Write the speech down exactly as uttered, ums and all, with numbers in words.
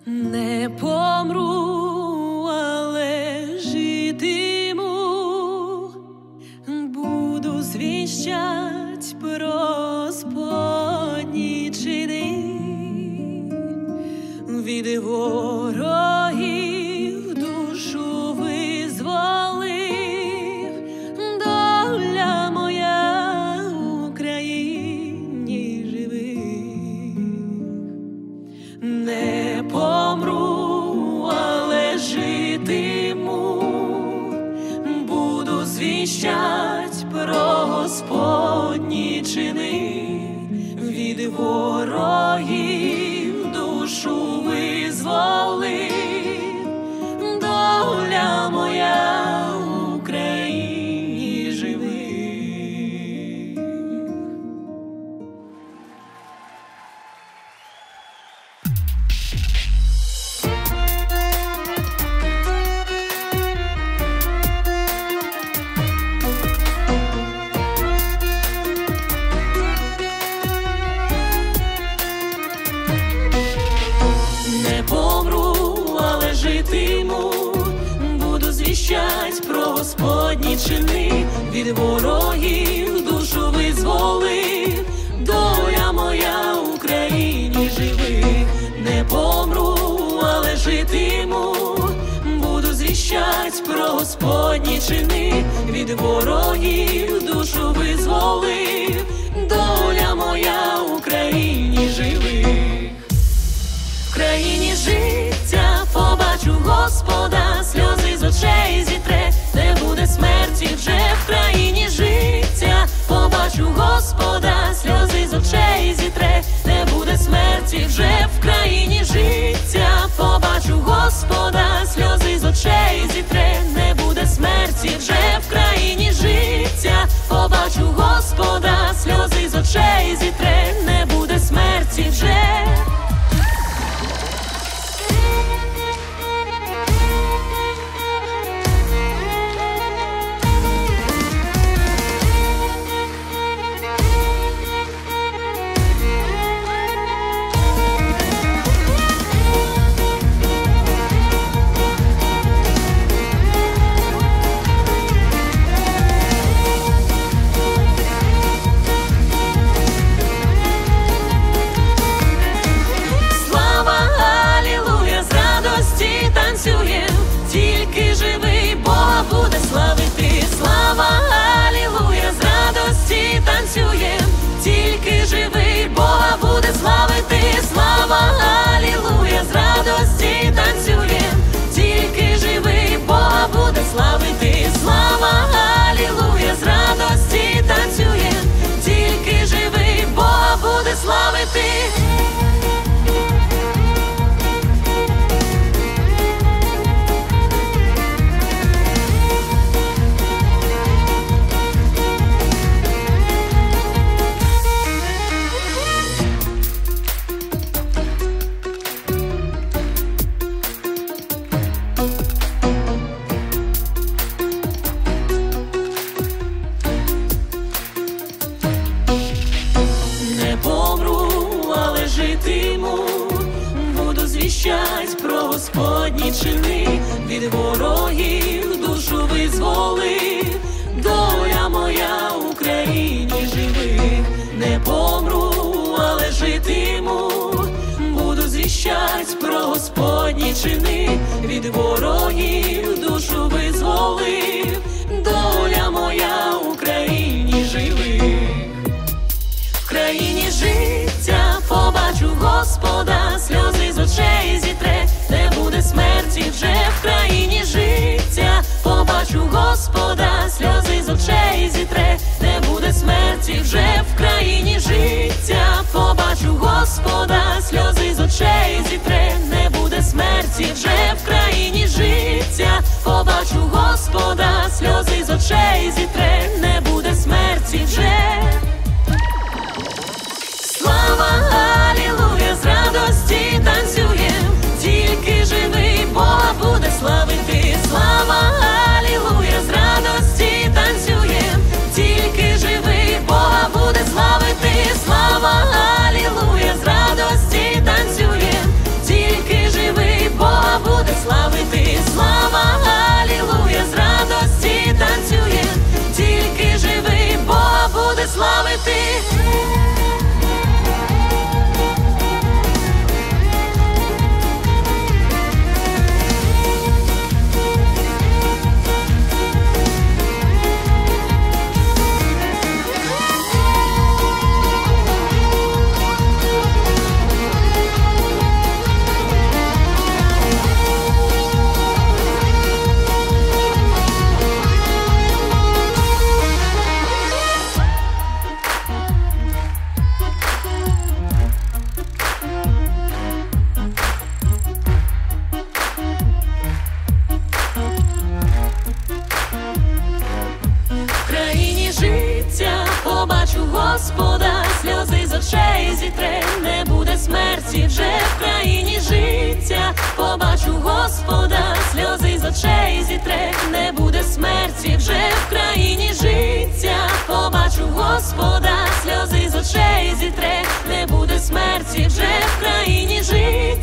Не помру, але житиму, буду звіщать про Господні чини, від ворогів душу визволив, доля моя в Україні живих. Не помру, але житиму, буду звіщать про Господні чини, від ворогів душу визволив, доля моя в Україні живих. Не помру, але житиму, буду звіщать про Господні чини, від ворогів душу визволив, доля моя в Україні живих. Не помру, але житиму, буду звіщать про Господні чини, від ворогів душу визволив, доля моя в Україні живих. В країні життя побачу Господа, сльози з очей зітре, не буде смерті вже. В країні життя побачу Господа, сльози з очей зітре, не буде смерті вже. В країні життя побачу Господа, сльози з очей зітре, не буде смерті вже. В країні життя побачу Господа, сльози з очей зітре, не буде смерті вже. Тільки живий Бога буде славити. Слава, алілуя, з радості танцюєм. Тільки живий Бога буде славити. Слава, алілуя, з радості танцюєм. Тільки живий Бога буде славити. Слава, алілуя, з радості танцюєм. Тільки живий Бога буде славити. Не помру, але житиму, буду звіщать про Господні чини, від ворогів душу визволив, доля моя в Україні живих. Не помру, але житиму, буду звіщать про Господні чини, від ворогів душу визволив, доля моя в Україні живих. В країні життя побачу Господа, сльози з очей зітре, не буде смерті вже. В країні життя побачу Господа, сльози з очей зітре, не буде смерті вже. В країні життя побачу Господа, сльози з очей зітре, не буде смерті вже. В країні життя побачу Господа, побачу Господа, сльози з очей зітре, не буде смерті вже в країні життя. Побачу Господа, сльози з очей зітре, не буде смерті вже в країні життя. Побачу Господа, сльози з очей зітре, не буде смерті вже в країні життя.